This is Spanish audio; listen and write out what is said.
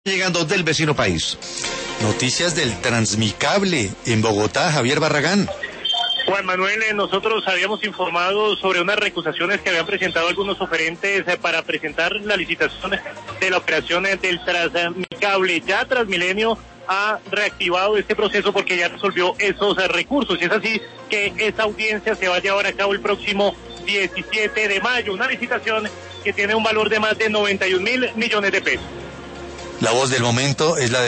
Llegando del vecino país. Noticias del Transmicable en Bogotá, Javier Barragán. Juan Manuel, nosotros habíamos informado sobre unas recusaciones que habían presentado algunos oferentes para presentar la licitación de la operación del Transmicable. Ya Transmilenio ha reactivado este proceso porque ya resolvió esos recursos, y es así que esta audiencia se va a llevar a cabo el próximo 17 de mayo, una licitación que tiene un valor de más de 91.000 millones de pesos. La voz del momento es la de